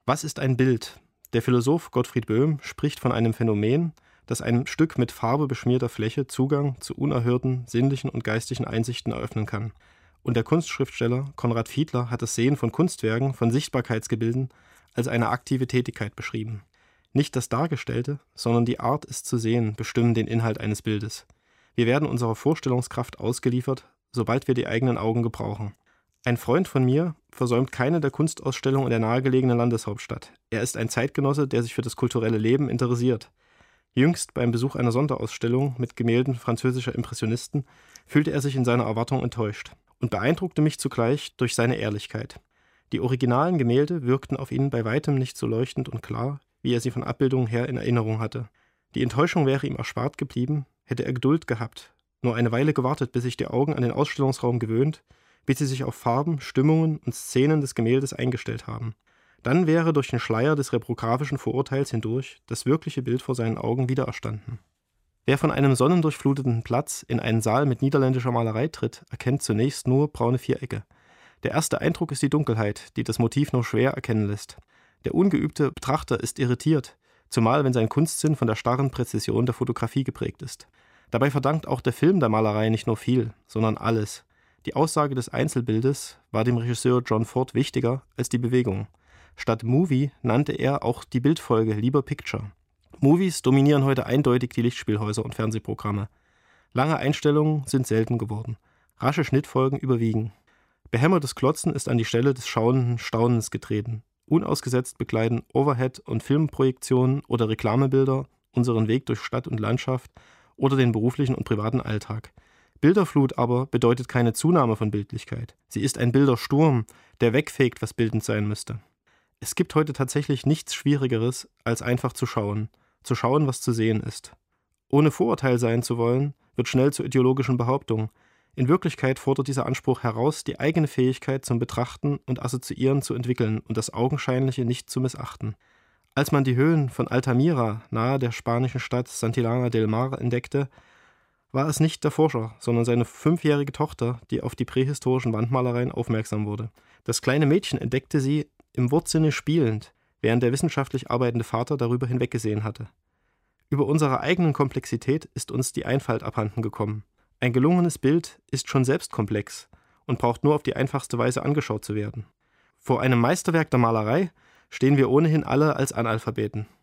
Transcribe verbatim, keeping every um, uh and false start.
Was ist ein Bild? Der Philosoph Gottfried Böhm spricht von einem Phänomen, das einem Stück mit Farbe beschmierter Fläche Zugang zu unerhörten sinnlichen und geistigen Einsichten eröffnen kann. Und der Kunstschriftsteller Konrad Fiedler hat das Sehen von Kunstwerken, von Sichtbarkeitsgebilden als eine aktive Tätigkeit beschrieben. Nicht das Dargestellte, sondern die Art, es zu sehen, bestimmen den Inhalt eines Bildes. Wir werden unserer Vorstellungskraft ausgeliefert, sobald wir die eigenen Augen gebrauchen. Ein Freund von mir versäumt keine der Kunstausstellungen in der nahegelegenen Landeshauptstadt. Er ist ein Zeitgenosse, der sich für das kulturelle Leben interessiert. Jüngst beim Besuch einer Sonderausstellung mit Gemälden französischer Impressionisten fühlte er sich in seiner Erwartung enttäuscht und beeindruckte mich zugleich durch seine Ehrlichkeit. Die originalen Gemälde wirkten auf ihn bei weitem nicht so leuchtend und klar, wie er sie von Abbildungen her in Erinnerung hatte. Die Enttäuschung wäre ihm erspart geblieben, hätte er Geduld gehabt, nur eine Weile gewartet, bis sich die Augen an den Ausstellungsraum gewöhnt, bis sie sich auf Farben, Stimmungen und Szenen des Gemäldes eingestellt haben. Dann wäre durch den Schleier des reprographischen Vorurteils hindurch das wirkliche Bild vor seinen Augen wiedererstanden. Wer von einem sonnendurchfluteten Platz in einen Saal mit niederländischer Malerei tritt, erkennt zunächst nur braune Vierecke. Der erste Eindruck ist die Dunkelheit, die das Motiv nur schwer erkennen lässt. Der ungeübte Betrachter ist irritiert, zumal wenn sein Kunstsinn von der starren Präzision der Fotografie geprägt ist. Dabei verdankt auch der Film der Malerei nicht nur viel, sondern alles. Die Aussage des Einzelbildes war dem Regisseur John Ford wichtiger als die Bewegung. Statt Movie nannte er auch die Bildfolge lieber Picture. Movies dominieren heute eindeutig die Lichtspielhäuser und Fernsehprogramme. Lange Einstellungen sind selten geworden. Rasche Schnittfolgen überwiegen. Behämmertes Klotzen ist an die Stelle des schauenden Staunens getreten. Unausgesetzt bekleiden Overhead- und Filmprojektionen oder Reklamebilder unseren Weg durch Stadt und Landschaft oder den beruflichen und privaten Alltag. Bilderflut aber bedeutet keine Zunahme von Bildlichkeit. Sie ist ein Bildersturm, der wegfegt, was bildend sein müsste. Es gibt heute tatsächlich nichts Schwierigeres, als einfach zu schauen. Zu schauen, was zu sehen ist. Ohne Vorurteil sein zu wollen, wird schnell zur ideologischen Behauptung. In Wirklichkeit fordert dieser Anspruch heraus, die eigene Fähigkeit zum Betrachten und Assoziieren zu entwickeln und das Augenscheinliche nicht zu missachten. Als man die Höhen von Altamira nahe der spanischen Stadt Santillana del Mar entdeckte, war es nicht der Forscher, sondern seine fünfjährige Tochter, die auf die prähistorischen Wandmalereien aufmerksam wurde. Das kleine Mädchen entdeckte sie im Wortsinne spielend, während der wissenschaftlich arbeitende Vater darüber hinweggesehen hatte. Über unsere eigenen Komplexität ist uns die Einfalt abhanden gekommen. Ein gelungenes Bild ist schon selbst komplex und braucht nur auf die einfachste Weise angeschaut zu werden. Vor einem Meisterwerk der Malerei stehen wir ohnehin alle als Analphabeten.